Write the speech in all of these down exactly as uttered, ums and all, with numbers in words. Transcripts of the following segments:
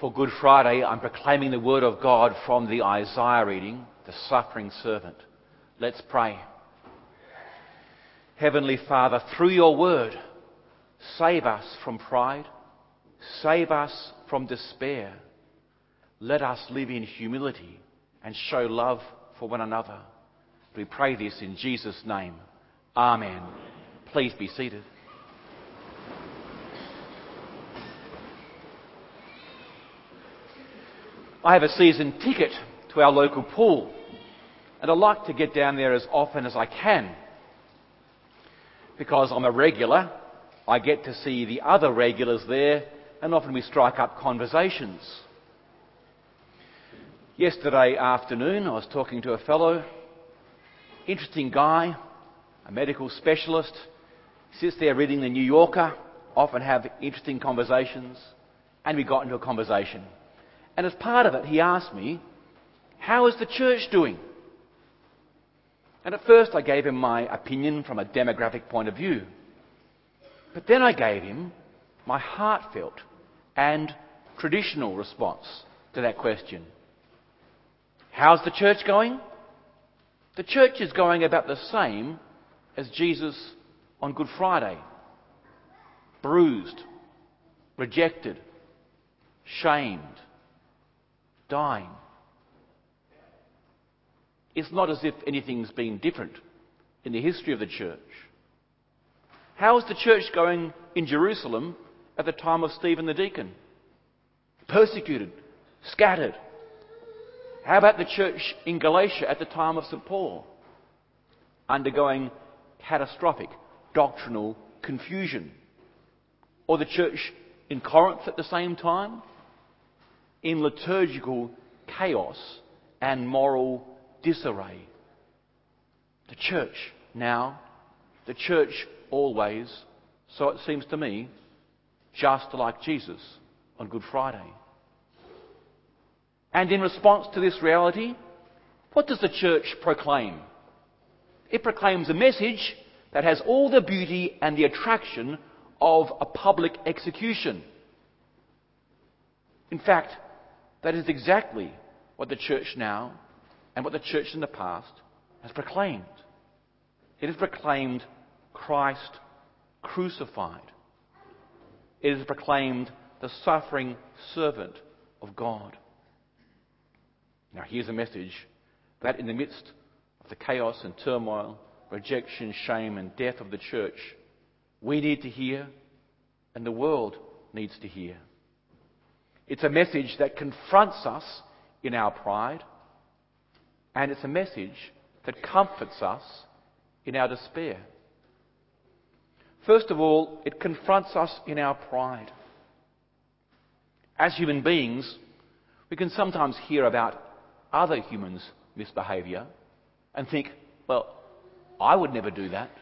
For Good Friday, I'm proclaiming the Word of God from the Isaiah reading, the suffering servant. Let's pray. Heavenly Father, through your Word, save us from pride, save us from despair. Let us live in humility and show love for one another. We pray this in Jesus' name. Amen. Please be seated. I have a season ticket to our local pool, and I like to get down there as often as I can. Because I'm a regular, I get to see the other regulars there, and often we strike up conversations. Yesterday afternoon, I was talking to a fellow, interesting guy, a medical specialist, sits there reading the New Yorker, often have interesting conversations, and we got into a conversation. And as part of it, he asked me, how is the church doing? And at first I gave him my opinion from a demographic point of view. But then I gave him my heartfelt and traditional response to that question. How's the church going? The church is going about the same as Jesus on Good Friday. Bruised, rejected, shamed, dying. It's not as if anything's been different in the history of the church. How is the church going in Jerusalem at the time of Stephen the deacon? Persecuted, scattered. How about the church in Galatia at the time of Saint Paul? Undergoing catastrophic doctrinal confusion. Or the church in Corinth at the same time? In liturgical chaos and moral disarray. The church now, the church always, so it seems to me, just like Jesus on Good Friday. And in response to this reality, what does the church proclaim? It proclaims a message that has all the beauty and the attraction of a public execution. In fact, that is exactly what the church now and what the church in the past has proclaimed. It has proclaimed Christ crucified. It has proclaimed the suffering servant of God. Now here's a message that in the midst of the chaos and turmoil, rejection, shame and death of the church, we need to hear and the world needs to hear. It's a message that confronts us in our pride, and it's a message that comforts us in our despair. First of all, it confronts us in our pride. As human beings, we can sometimes hear about other humans' misbehaviour and think, well, I would never do that.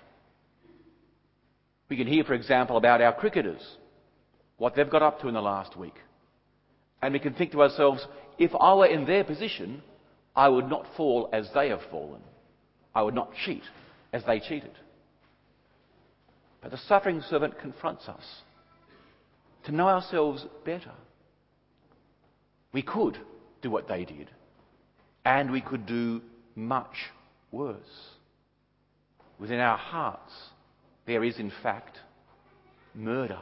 We can hear, for example, about our cricketers, what they've got up to in the last week. And we can think to ourselves, if I were in their position, I would not fall as they have fallen. I would not cheat as they cheated. But the suffering servant confronts us to know ourselves better. We could do what they did, and we could do much worse. Within our hearts, there is in fact murder.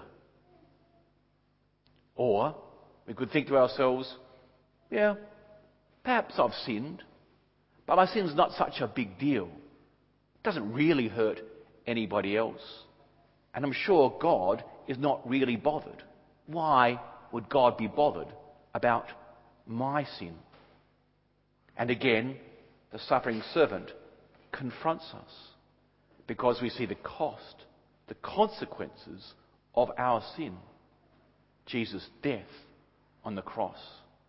Or we could think to ourselves, yeah, perhaps I've sinned, but my sin's not such a big deal. It doesn't really hurt anybody else. And I'm sure God is not really bothered. Why would God be bothered about my sin? And again, the suffering servant confronts us because we see the cost, the consequences of our sin. Jesus' death on the cross.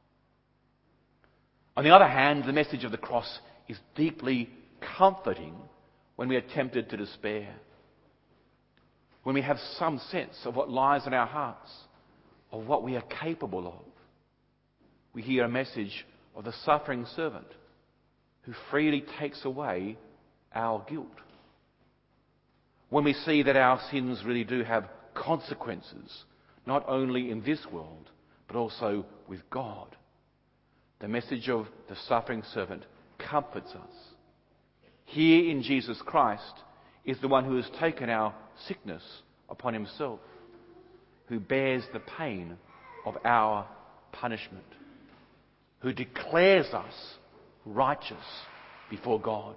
On the other hand, the message of the cross is deeply comforting when we are tempted to despair. When we have some sense of what lies in our hearts, of what we are capable of. We hear a message of the suffering servant who freely takes away our guilt. When we see that our sins really do have consequences, not only in this world, but also with God. The message of the suffering servant comforts us. Here in Jesus Christ is the one who has taken our sickness upon himself, who bears the pain of our punishment, who declares us righteous before God.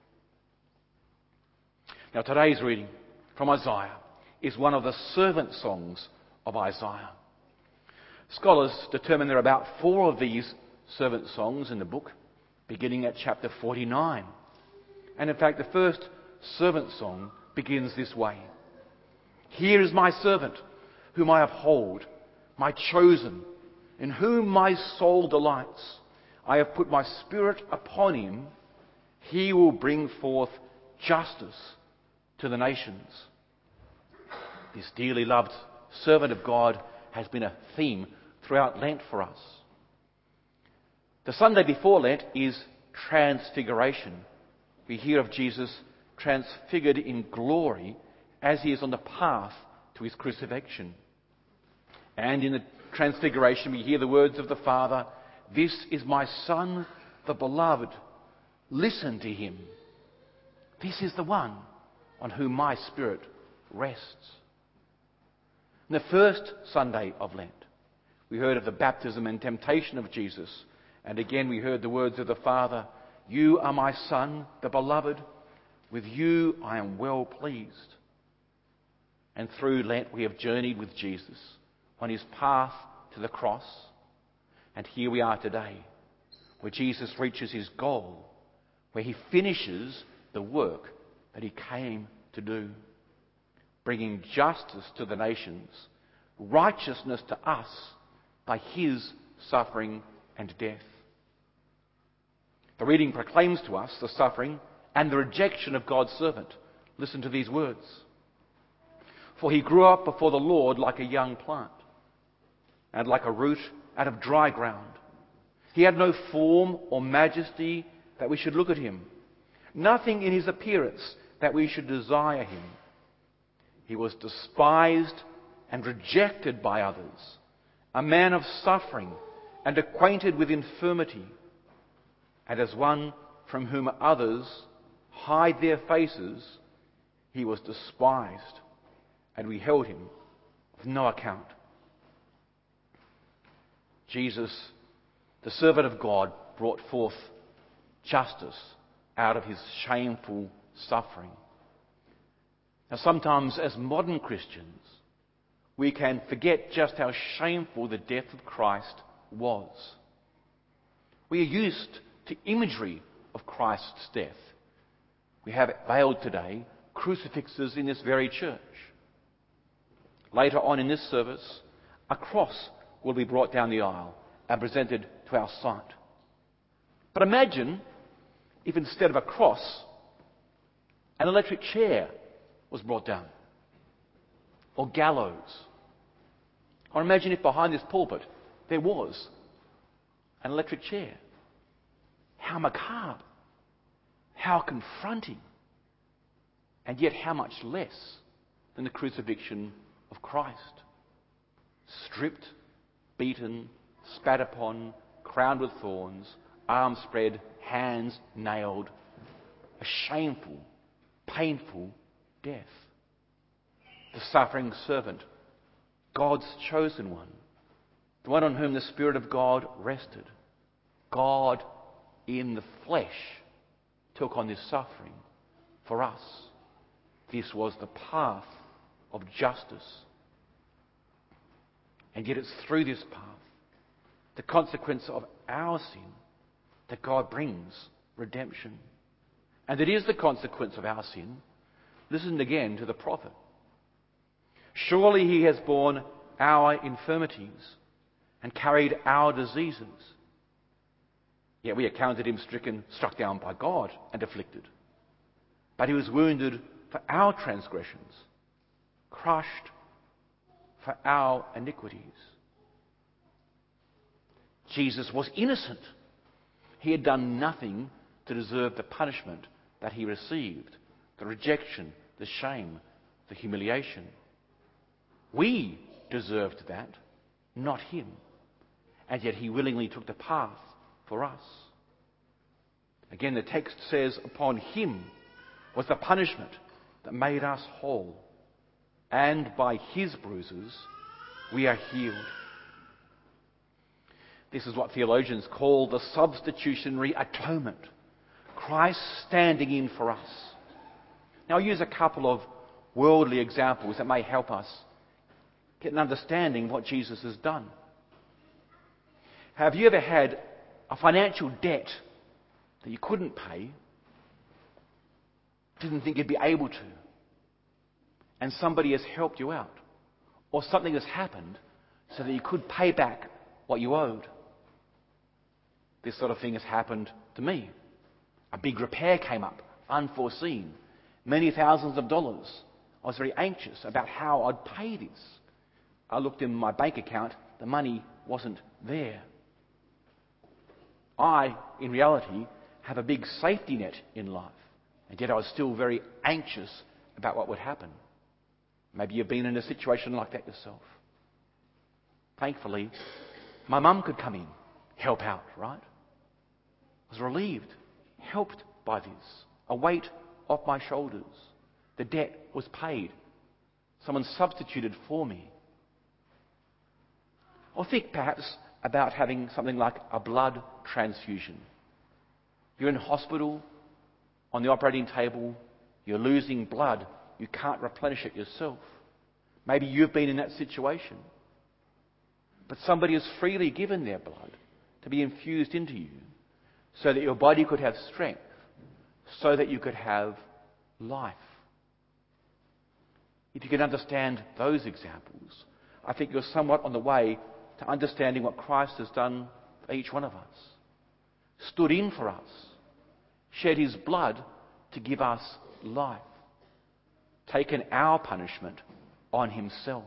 Now, today's reading from Isaiah is one of the servant songs of Isaiah. Scholars determine there are about four of these servant songs in the book, beginning at chapter forty-nine. And in fact, the first servant song begins this way. Here is my servant, whom I uphold, my chosen, in whom my soul delights. I have put my spirit upon him. He will bring forth justice to the nations. This dearly loved servant of God has been a theme throughout Lent for us. The Sunday before Lent is Transfiguration. We hear of Jesus transfigured in glory as he is on the path to his crucifixion. And in the Transfiguration we hear the words of the Father, "This is my Son, the beloved. Listen to him. This is the one on whom my spirit rests." On the first Sunday of Lent, we heard of the baptism and temptation of Jesus. And again we heard the words of the Father, "You are my Son, the beloved. With you I am well pleased." And through Lent we have journeyed with Jesus on his path to the cross. And here we are today, where Jesus reaches his goal, where he finishes the work that he came to do, bringing justice to the nations, righteousness to us by his suffering and death. The reading proclaims to us the suffering and the rejection of God's servant. Listen to these words. For he grew up before the Lord like a young plant, and like a root out of dry ground. He had no form or majesty that we should look at him, nothing in his appearance that we should desire him. He was despised and rejected by others, a man of suffering and acquainted with infirmity. And as one from whom others hide their faces, he was despised, and we held him of no account. Jesus, the servant of God, brought forth justice out of his shameful suffering. Now, sometimes as modern Christians, we can forget just how shameful the death of Christ was. We are used to imagery of Christ's death. We have veiled today crucifixes in this very church. Later on in this service, a cross will be brought down the aisle and presented to our sight. But imagine if instead of a cross, an electric chair was brought down, or gallows. Or imagine if behind this pulpit there was an electric chair. How macabre, how confronting, and yet how much less than the crucifixion of Christ. Stripped, beaten, spat upon, crowned with thorns, arms spread, hands nailed. A shameful, painful death. The suffering servant, God's chosen one, the one on whom the Spirit of God rested. God in the flesh took on this suffering for us. This was the path of justice. And yet it's through this path, the consequence of our sin, that God brings redemption. And it is the consequence of our sin. Listen again to the prophet. Surely he has borne our infirmities and carried our diseases. Yet we accounted him stricken, struck down by God and afflicted. But he was wounded for our transgressions, crushed for our iniquities. Jesus was innocent. He had done nothing to deserve the punishment that he received, the rejection, the shame, the humiliation. We deserved that, not him. and yet he willingly took the path for us. Again, the text says, upon him was the punishment that made us whole, and by his bruises we are healed. This is what theologians call the substitutionary atonement. Christ standing in for us. Now, I'll use a couple of worldly examples that may help us get an understanding of what Jesus has done. Have you ever had a financial debt that you couldn't pay, didn't think you'd be able to, and somebody has helped you out? Or something has happened so that you could pay back what you owed? This sort of thing has happened to me. A big repair came up, unforeseen, many thousands of dollars. I was very anxious about how I'd pay this. I looked in my bank account, the money wasn't there. I, in reality, have a big safety net in life, and yet I was still very anxious about what would happen. Maybe you've been in a situation like that yourself. Thankfully, my mum could come in, help out, right? I was relieved, helped by this. A weight off my shoulders. The debt was paid. Someone substituted for me. Or think perhaps about having something like a blood transfusion. You're in hospital, on the operating table, you're losing blood. You can't replenish it yourself. Maybe you've been in that situation. But somebody has freely given their blood to be infused into you so that your body could have strength, so that you could have life. If you can understand those examples, I think you're somewhat on the way to understanding what Christ has done for each one of us. Stood in for us, shed his blood to give us life, taken our punishment on himself.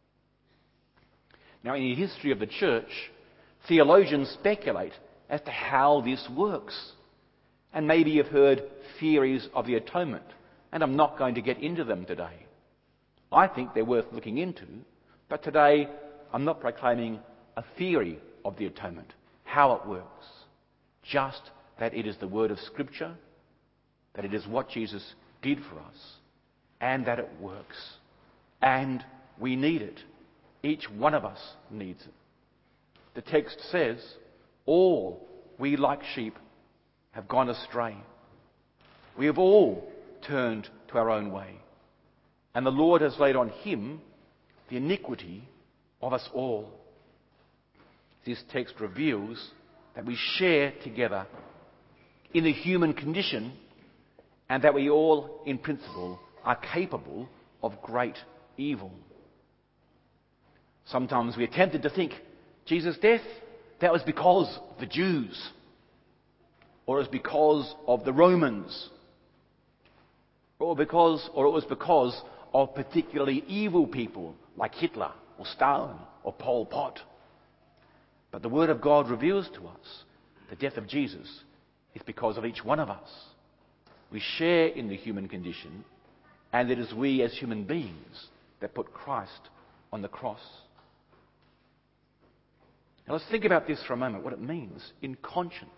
Now, in the history of the church, theologians speculate as to how this works. And maybe you've heard theories of the atonement, and I'm not going to get into them today. I think they're worth looking into, but today I'm not proclaiming a theory of the atonement, how it works. Just that it is the word of Scripture, that it is what Jesus did for us, and that it works. And we need it. Each one of us needs it. The text says, all we like sheep have gone astray. We have all turned to our own way. And the Lord has laid on him the iniquity of us all. This text reveals that we share together in the human condition, and that we all, in principle, are capable of great evil. Sometimes we are tempted to think Jesus' death, that was because of the Jews, or it was because of the Romans, or because, or it was because of particularly evil people like Hitler or Stalin or Pol Pot. But the Word of God reveals to us the death of Jesus is because of each one of us. We share in the human condition, and it is we as human beings that put Christ on the cross. Now let's think about this for a moment, what it means in conscience.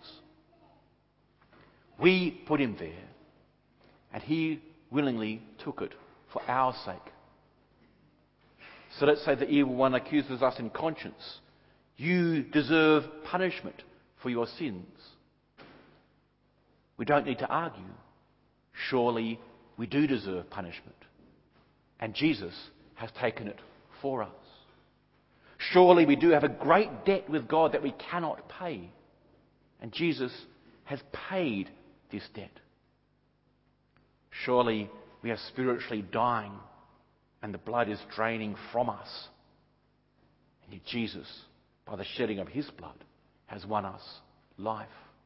We put him there, and he willingly took it for our sake. So let's say the evil one accuses us in conscience. You deserve punishment for your sins. We don't need to argue. Surely we do deserve punishment. And Jesus has taken it for us. Surely we do have a great debt with God that we cannot pay. And Jesus has paid this debt. Surely we are spiritually dying and the blood is draining from us. And yet Jesus, by the shedding of his blood, has won us life.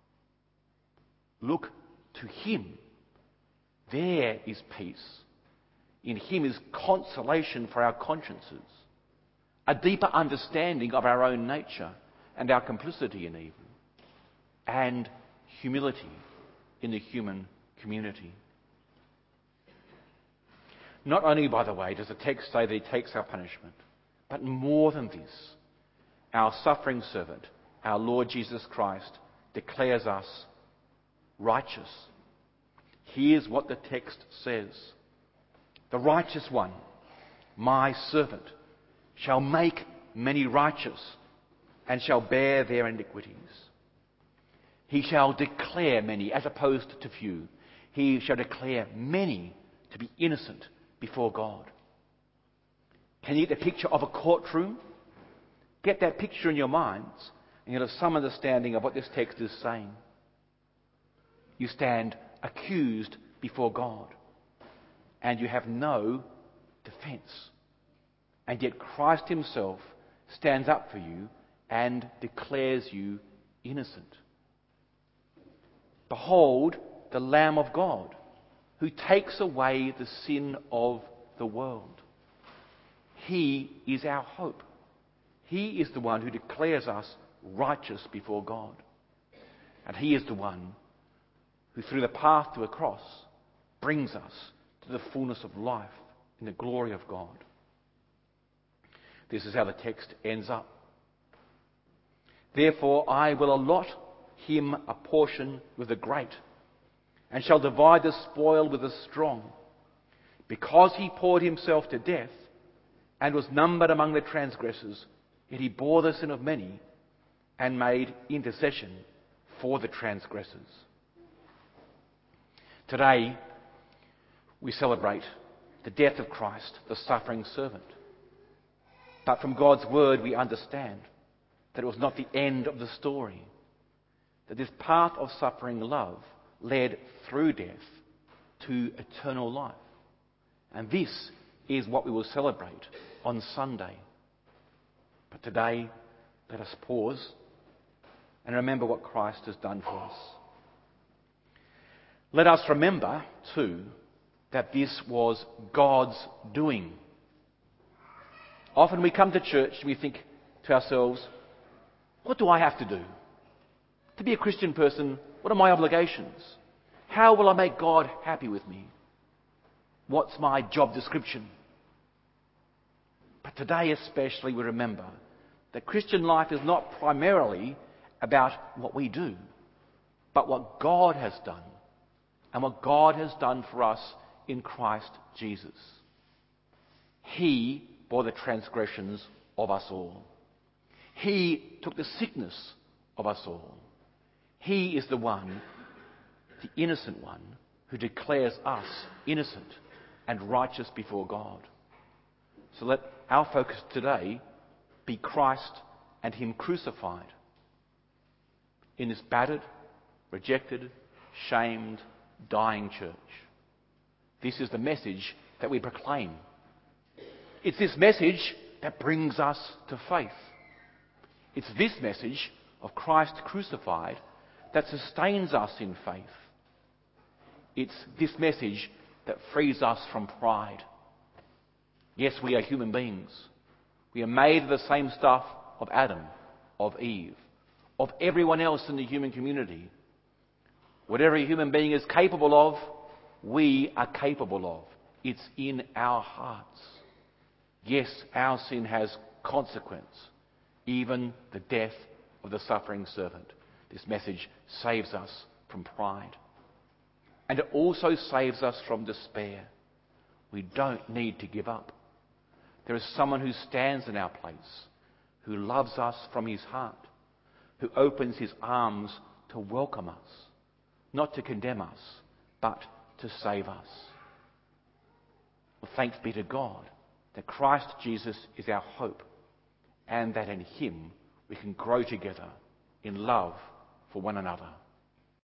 Look to him. There is peace. In him is consolation for our consciences, a deeper understanding of our own nature and our complicity in evil, and humility in the human community. Not only, by the way, does the text say that he takes our punishment, but more than this, our suffering servant, our Lord Jesus Christ, declares us righteous. Here's what the text says. The righteous one, my servant, shall make many righteous and shall bear their iniquities. He shall declare many as opposed to few. He shall declare many to be innocent before God. Can you get the picture of a courtroom? Get that picture in your minds and you'll have some understanding of what this text is saying. You stand accused before God and you have no defence. And yet Christ himself stands up for you and declares you innocent. Behold the Lamb of God who takes away the sin of the world. He is our hope. He is the one who declares us righteous before God. And he is the one who through the path to a cross brings us to the fullness of life in the glory of God. This is how the text ends up. Therefore I will allot him a portion with the great, and shall divide the spoil with the strong, because he poured himself to death, and was numbered among the transgressors, yet he bore the sin of many, and made intercession for the transgressors. Today, we celebrate the death of Christ, the suffering servant. But from God's word, we understand that it was not the end of the story. That this path of suffering love led through death to eternal life. And this is what we will celebrate on Sunday. But today, let us pause and remember what Christ has done for us. Let us remember, too, that this was God's doing. Often we come to church and we think to ourselves, what do I have to do? To be a Christian person, what are my obligations? How will I make God happy with me? What's my job description? But today especially we remember that Christian life is not primarily about what we do, but what God has done and what God has done for us in Christ Jesus. He bore the transgressions of us all. He took the sickness of us all. He is the one, the innocent one, who declares us innocent and righteous before God. So let our focus today be Christ and him crucified in this battered, rejected, shamed, dying church. This is the message that we proclaim. It's this message that brings us to faith. It's this message of Christ crucified that sustains us in faith. It's this message that frees us from pride. Yes, we are human beings. We are made of the same stuff of Adam, of Eve, of everyone else in the human community. Whatever a human being is capable of, we are capable of. It's in our hearts. Yes, our sin has consequence, even the death of the suffering servant. This message saves us from pride. And it also saves us from despair. We don't need to give up. There is someone who stands in our place, who loves us from his heart, who opens his arms to welcome us, not to condemn us, but to save us. Well, thanks be to God that Christ Jesus is our hope, and that in him we can grow together in love for one another.